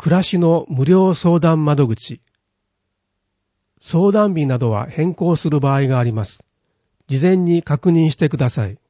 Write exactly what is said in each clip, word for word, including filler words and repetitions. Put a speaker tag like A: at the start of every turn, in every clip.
A: 暮らしの無料相談窓口。相談日などは変更する場合があります。事前に確認してください。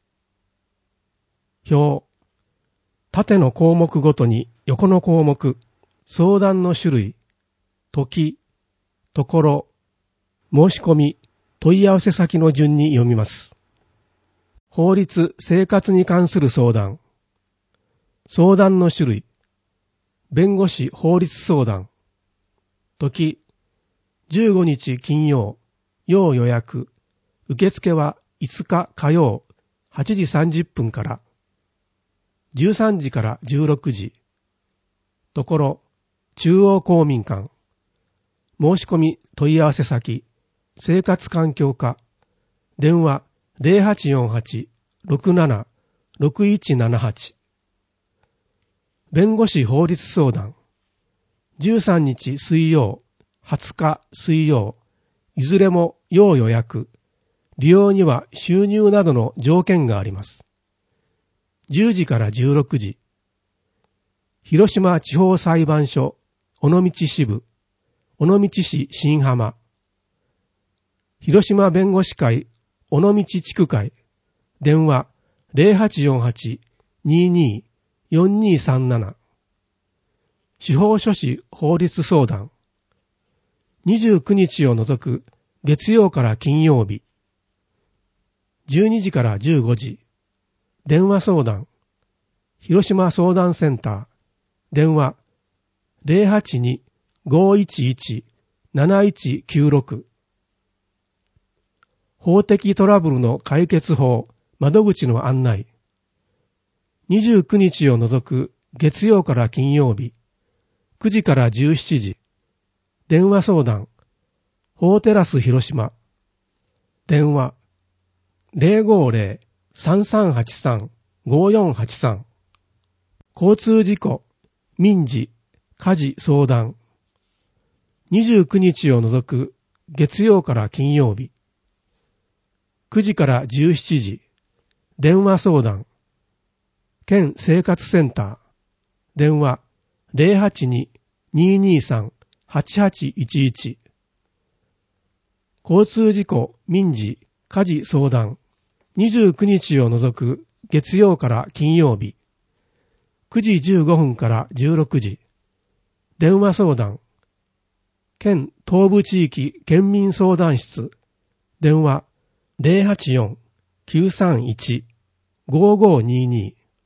A: 表。縦の項目ごとに横の項目、相談の種類、時、ところ、申し込み、問い合わせ先の順に読みます。法律・生活に関する相談。相談の種類。弁護士法律相談。時、じゅうごにち金曜、要予約。受付はいつか火曜、はちじさんじゅっぷんから。じゅうさんじからじゅうろくじ。ところ、中央公民館。申し込み問い合わせ先、生活環境課。電話 ゼロはちよんはち ろくなな ろくいちななはち。弁護士法律相談。じゅうさんにち水曜、はつか水曜、いずれも要予約。利用には収入などの条件があります。じゅうじからじゅうろくじ。広島地方裁判所、尾道支部、尾道市新浜。広島弁護士会、尾道地区会。電話 ゼロはちよんはち にーにー よんにーさんなな。司法書士法律相談。にじゅうくにちを除く月曜から金曜日。じゅうにじからじゅうごじ。電話相談。広島相談センター。電話 ゼロはちに ごいちいち なないちきゅうろく。法的トラブルの解決法、窓口の案内。にじゅうくにちを除く月曜から金曜日。くじからじゅうしちじ。電話相談。法テラス広島。電話 ゼロごゼロ さんさんはちさん ごよんはちさん。交通事故、民事、家事相談。にじゅうくにちを除く月曜から金曜日。くじからじゅうしちじ。電話相談。県生活センター。電話 ゼロはちに にーにーさん はちはちいちいち。交通事故、民事、家事相談。にじゅうくにちを除く月曜から金曜日。くじじゅうごふんからじゅうろくじ。電話相談。県東部地域県民相談室。電話 ゼロはちよん きゅうさんいち ごごにーにー。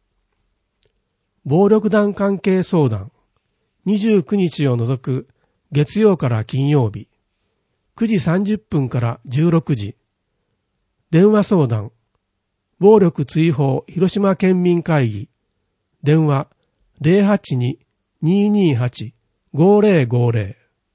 A: 暴力団関係相談。にじゅうくにちを除く月曜から金曜日。くじさんじゅっぷんからじゅうろくじ。電話相談。暴力追放広島県民会議。電話 ゼロはちに にーにーはち ごゼロごゼロ。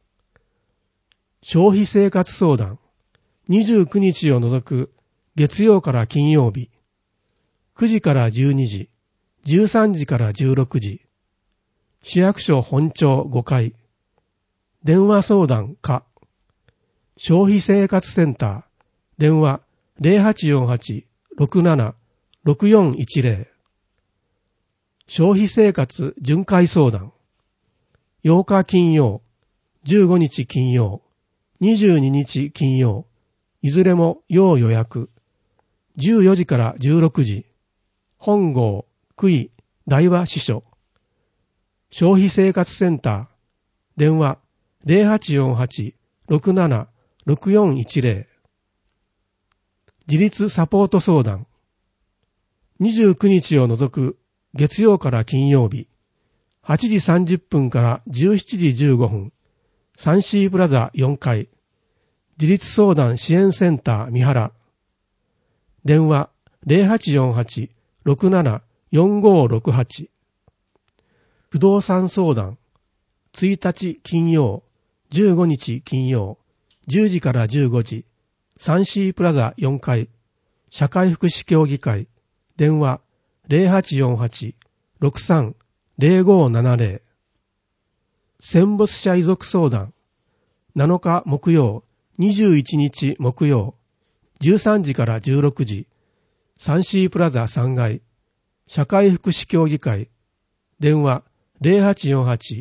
A: 消費生活相談。にじゅうくにちを除く月曜から金曜日。くじからじゅうにじ。じゅうさんじからじゅうろくじ。市役所本庁ごかい。電話相談課。消費生活センター。電話 ゼロはちよんはち ろくなな ろくよんいちゼロ。消費生活巡回相談。ようか金曜、じゅうごにち金曜、にじゅうににち金曜、いずれも要予約。じゅうよじからじゅうろくじ。本郷、区井、大和支所。消費生活センター。電話 ゼロはちよんはち ろくなな ろくよんいちゼロ。自立サポート相談。にじゅうくにちを除く月曜から金曜日。はちじさんじゅっぷんからじゅうしちじじゅうごふん。サンシープラザよんかい。自立相談支援センター三原。電話 ゼロはちよんはち ろくなな よんごろくはち。不動産相談。いちにち金曜、じゅうごにち金曜、じゅうじからじゅうごじ。サンシープラザよんかい。社会福祉協議会。電話 ゼロはちよんはち ろくさん ゼロごななゼロ。戦没者遺族相談。なのか木曜、にじゅういちにち木曜、じゅうさんじからじゅうろくじ。サンシープラザさんがい。社会福祉協議会。電話 ゼロはちよんはち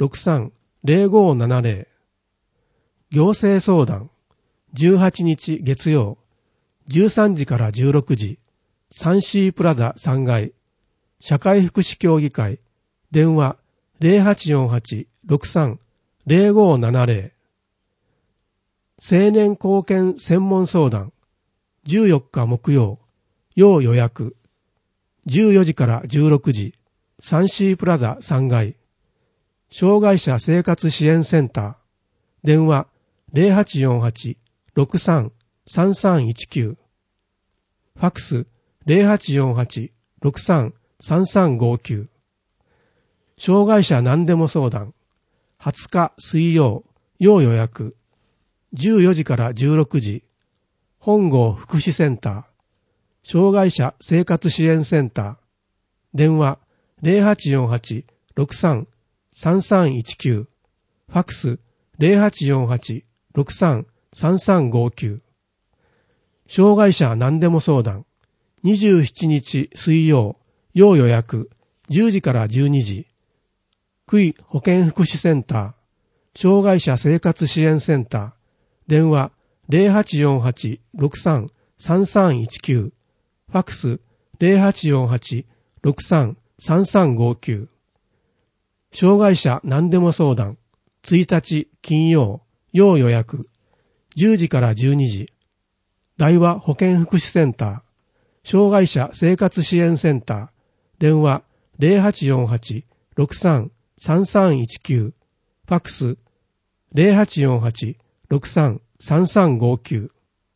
A: ろくさん ゼロごななゼロ。行政相談じゅうはちにち月曜じゅうさんじからじゅうろくじサンシープラザさんがい社会福祉協議会電話 ゼロはちよんはち ろくさん ゼロごななゼロ。青年貢献専門相談じゅうよっか木曜要予約じゅうよじからじゅうろくじサンシープラザさんがい障害者生活支援センター電話 ゼロはちよんはち ろくさん さんさんいちきゅう。ファックス ゼロはちよんはち ろくさん さんさんごきゅう。障害者何でも相談はつか水曜要予約じゅうよじからじゅうろくじ本郷福祉センター障害者生活支援センター電話 ゼロはちよんはち ろくさん さんさんいちきゅう。ファックス ゼロはちよんはち ろくさん さんさんごきゅう。障害者何でも相談にじゅうしちにち水曜要予約じゅうじからじゅうにじ区域保健福祉センター障害者生活支援センター電話 ゼロはちよんはち ろくさん さんさんいちきゅう。ファックス ゼロはちよんはち ろくさん さんさんごきゅう。障害者何でも相談ついたち金曜要予約じゅうじからじゅうにじ大和保健福祉センター障害者生活支援センター電話 ゼロはちよんはち ろくさん さんさんいちきゅう。ファックス ゼロはちよんはち ろくさん さんさんごきゅう。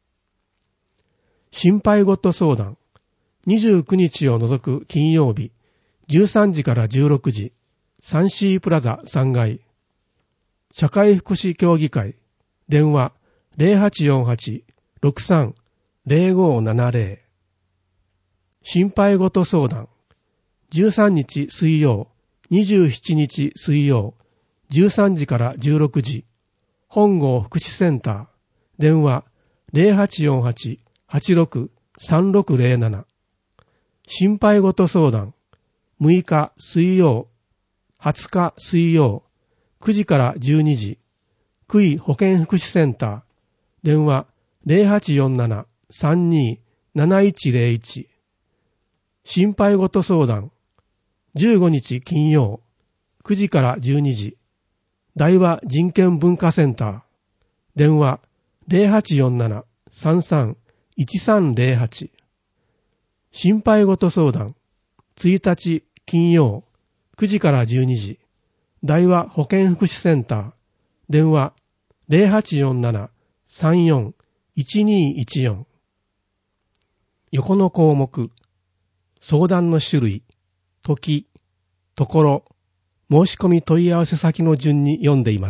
A: 心配事相談にじゅうくにちを除く金曜日じゅうさんじからじゅうろくじサンシープラザさんがい社会福祉協議会電話 ゼロはちよんはち ろくさん ゼロごななゼロ。心配事相談じゅうさんにち水曜にじゅうしちにち水曜じゅうさんじからじゅうろくじ本郷福祉センター電話 ゼロはちよんはち はちろく さんろくゼロなな。心配事相談むいか水曜はつか水曜くじからじゅうにじ区域保健福祉センター電話 ゼロはちよんなな さんに なないちゼロいち。心配事相談じゅうごにち金曜くじからじゅうにじ大和人権文化センター電話 ゼロはちよんなな さんさん いちさんゼロはち。心配事相談ついたち金曜くじからじゅうにじ大和保健福祉センター電話 ゼロはちよんなな さんよん いちにいちよん。横の項目相談の種類時ところ申し込み問い合わせ先の順に読んでいます。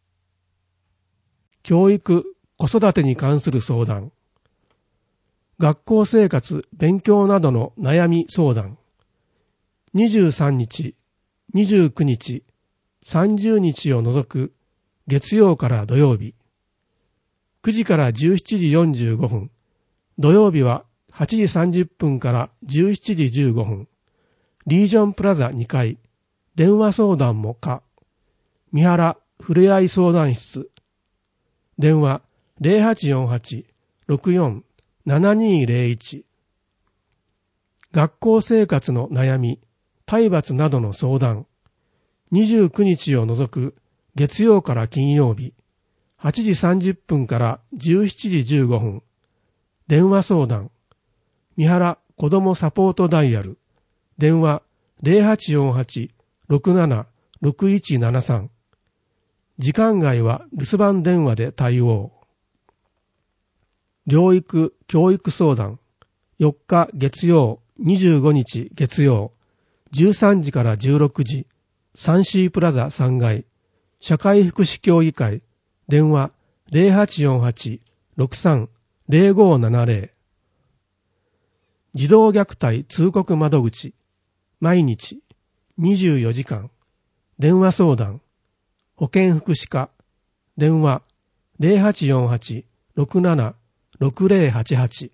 A: 教育子育てに関する相談学校生活勉強などの悩み相談にじゅうさんにちにじゅうくにちさんじゅうにちを除く月曜から土曜日くじからじゅうしちじよんじゅうごふん土曜日ははちじさんじゅっぷんからじゅうしちじじゅうごふんリージョンプラザにかい電話相談も可三原ふれあい相談室電話 ゼロはちよんはち ろくよん ななにゼロいち。学校生活の悩み体罰などの相談にじゅうくにちを除く月曜から金曜日はちじさんじゅっぷんからじゅうしちじじゅうごふん電話相談三原子どもサポートダイヤル電話 ゼロはちよんはち ろくなな ろくいちななさん。時間外は留守番電話で対応。療育教育相談よっか月曜にじゅうごにち月曜じゅうさんじからじゅうろくじサンシープラザさんがい社会福祉協議会電話 ゼロはちよんはち ろくさん ゼロごななゼロ。児童虐待通告窓口毎日にじゅうよじかん電話相談保健福祉課電話 ゼロはちよんはち ろくなな ろくゼロはちはち。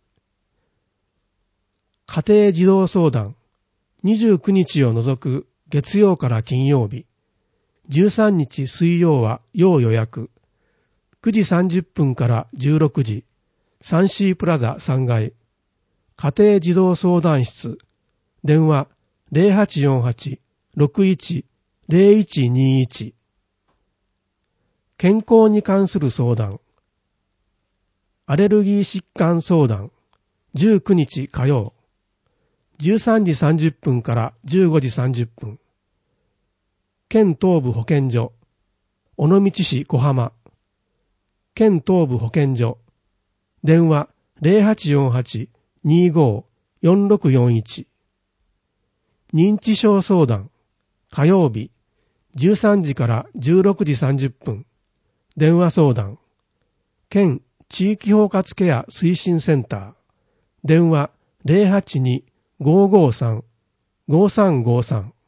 A: 家庭児童相談にじゅうくにちを除く月曜から金曜日じゅうさんにち水曜は要予約。くじさんじゅっぷんからじゅうろくじ、サンシープラザさんがい。家庭児童相談室。電話 ゼロはちよんはち ろくいち ゼロいちにいち。健康に関する相談。アレルギー疾患相談。じゅうくにち火曜。じゅうさんじさんじゅっぷんからじゅうごじさんじゅっぷん。県東部保健所。尾道市小浜。県東部保健所。電話 ゼロはちよんはち にーごー よんろくよんいち。認知症相談。火曜日。じゅうさんじからじゅうろくじさんじゅっぷん。電話相談。県地域包括ケア推進センター。電話 ゼロはちに ごーごーさん ごーさんごーさん。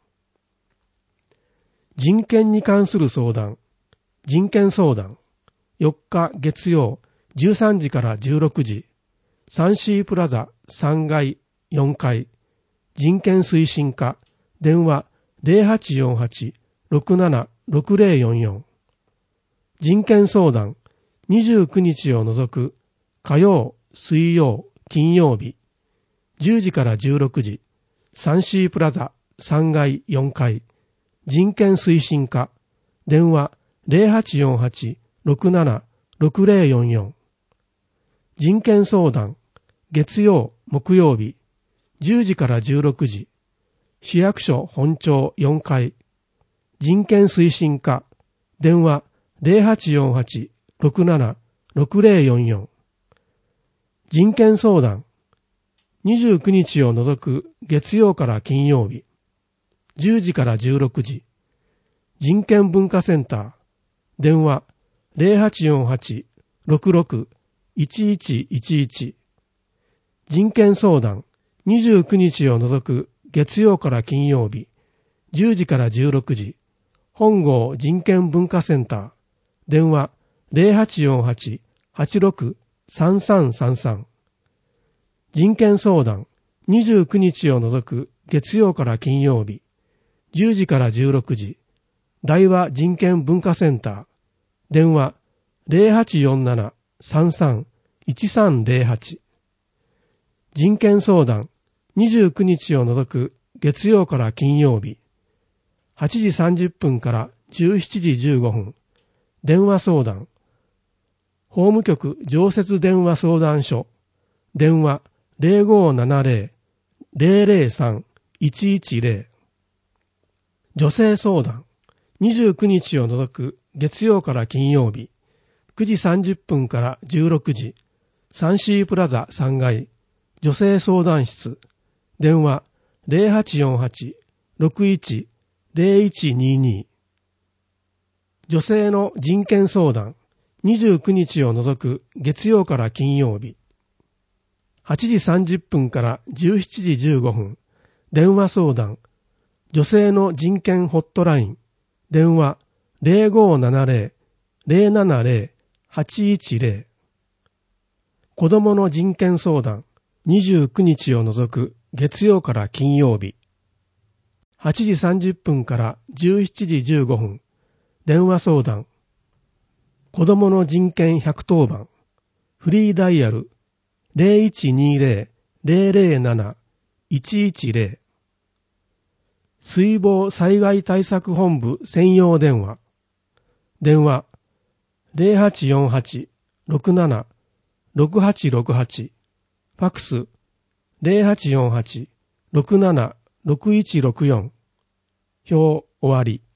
A: 人権に関する相談。人権相談。よっか月曜じゅうさんじからじゅうろくじ。サンシープラザさんがいよんかい。人権推進課。電話 ゼロはちよんはち ろくなな ろくゼロよんよん。人権相談。にじゅうくにちを除く火曜、水曜、金曜日。じゅうじからじゅうろくじ。サンシープラザさんがいよんかい。人権推進課。電話 ゼロはちよんはち ろくなな ろくゼロよんよん。人権相談。月曜、木曜日。じゅうじからじゅうろくじ。市役所本庁よんかい。人権推進課。電話 ゼロはちよんはち ろくなな ろくゼロよんよん。人権相談。にじゅうくにちを除く月曜から金曜日。じゅうじからじゅうろくじ。人権文化センター。電話 ゼロはちよんはち ろくろく いちいちいちいち。人権相談。にじゅうくにちを除く月曜から金曜日。じゅうじからじゅうろくじ。本郷人権文化センター。電話 ゼロはちよんはち はちろく さんさんさんさん。人権相談。にじゅうくにちを除く月曜から金曜日。じゅうじからじゅうろくじ。大和人権文化センター。電話 ゼロはちよんなな さんさん いちさんゼロはち。人権相談。にじゅうくにちを除く月曜から金曜日。はちじさんじゅっぷんからじゅうしちじじゅうごふん。電話相談。法務局常設電話相談所。電話 ゼロごーななゼロ ゼロゼロさん いちいちゼロ。女性相談。にじゅうくにちを除く月曜から金曜日。くじさんじゅっぷんからじゅうろくじ。サンシープラザさんがい。女性相談室。電話 ゼロはちよんはち ろくいち ゼロいちにに。女性の人権相談。にじゅうくにちを除く月曜から金曜日。はちじさんじゅっぷんからじゅうしちじじゅうごふん。電話相談。女性の人権ホットライン。電話 ゼロごーななゼロ ゼロななゼロ はちいちゼロ。子供の人権相談。にじゅうくにちを除く月曜から金曜日。はちじさんじゅっぷんからじゅうしちじじゅうごふん。電話相談。子供の人権ひゃくとおばん。フリーダイヤル ゼロいちにゼロ ゼロゼロなな いちいちゼロ。水防災害対策本部専用電話。電話 ゼロはちよんはち ろくなな ろくはちろくはち。ファックス ゼロはちよんはち ろくなな ろくいちろくよん。表終わり。